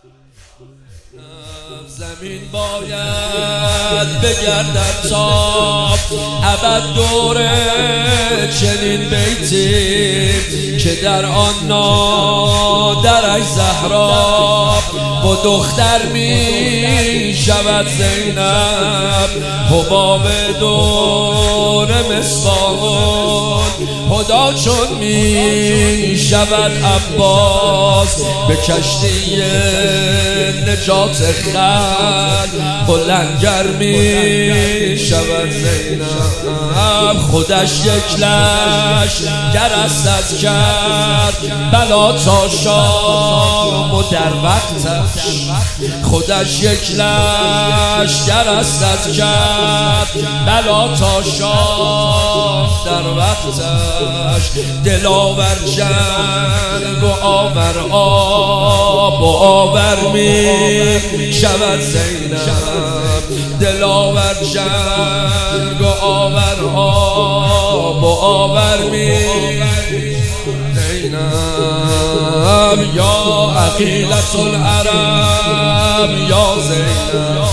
زمین باید بگردد تا ابد دوره چنین بیتی که در آن نادرش زهرا با دختر می شود زینب حباب دور مصباح خدا چون می شود عباس به کشتی نجات خلق بلندگر می شود زینب خودش یک لشکر است کرد بلا تا شام و در وقتش خودش یک لشکر است کرد بلا تا شام در وقتش دلاور جنگ و آور آب و آور می شود زینب دلاور جنگ و آور آب و آور می زینب یا عقیلة العرب یا زینب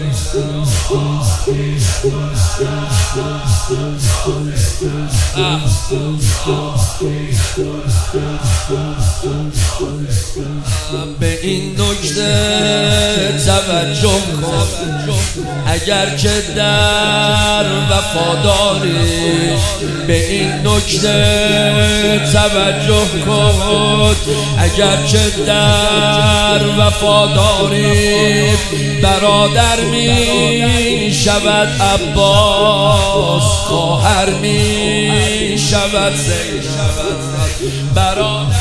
به این نکته توجه کن اگر که در وفاداری به این نکته توجه کن اگر که در وفاداری برادر می شود عباس خواهر می شود زینب برادر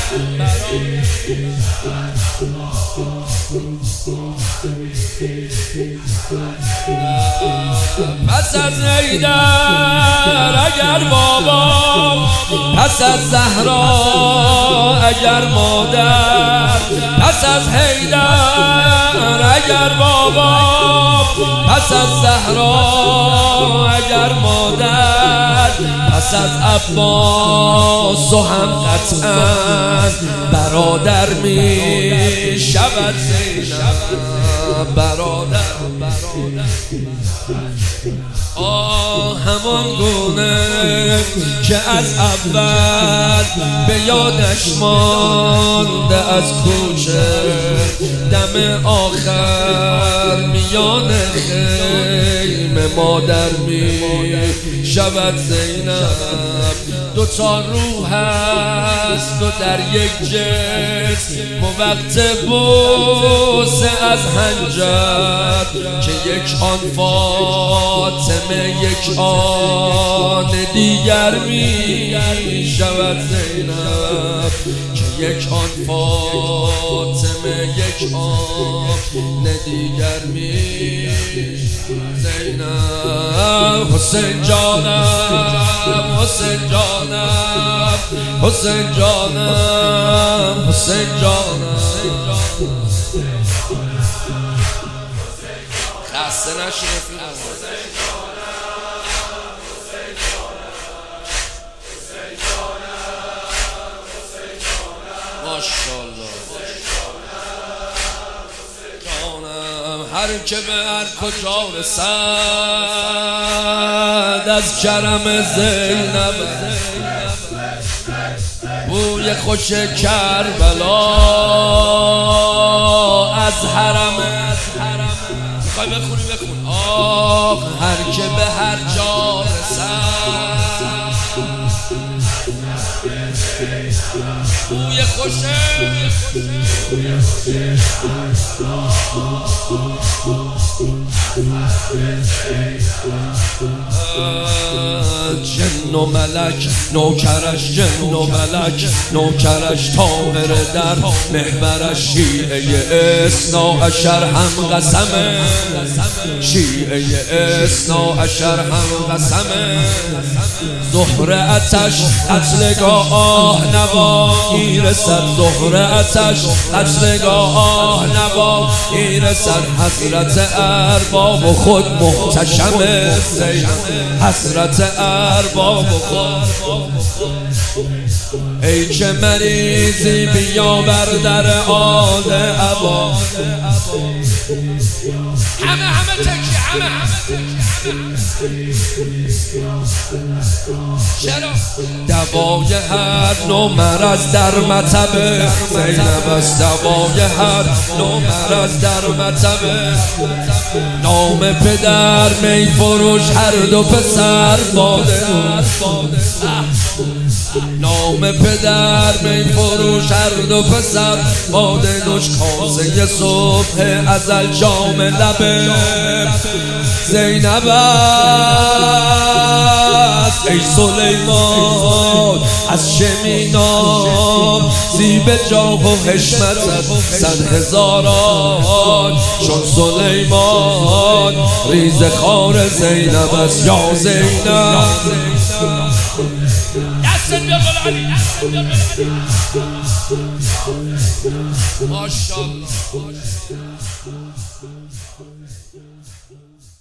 پس از حیدر اگر بابا پس از زهرا اگر مادر پس از حیدر اگر بابا پس از زهرا اگر مادر پس از عباس و هم قطعا برادر می شود زینب برادر همان گونه که از اول به یادش مانده از کوچه دم آخر میان خیمه مادر می شود زینب دو تا روح هست و در یک جسم و وقت بوسه از حنجر که یک آن فاطمه یک آن دیگر می شود زینب که یک آن فاطمه یک آن دیگر می زینب حسین جانم حسین جانم حسین جانم حسین جانم خسته نشی ماشاءالله هر که به هر کجا رسد از کرم زینب بوی خوش کربلا از حرم میخوای بخونی بخون آه هر که به هر جا رسد بوی خوشه جن و ملک نوکرش جن و ملک نوکرش طاهر در محورش شیعه اثناعشر هم قسمه شیعه اثناعشر هم قسمه زهره اتش قتلگاه نوا میرسد ظهر آتش قصرگاه نوا میرسد حضرت ارباب و خود محتشم زینب حضرت ارباب و خود ای چه مریضی بیا بر در آل ابا همه تکیه همه دوای هر نوع مرض در مطب زینب است دوای هر نوع مرض در مطب نام پدر می فروش هر دو پسر باده نام پدر می فروش هر دو پسر باده نوش کاسه صبح ازل جام لبه زینب است ای سلیمان از شمینان زیب جاه و حشمتت 100,000 چون سلیمان ریز خار زینب است یا زینب ماشاءالله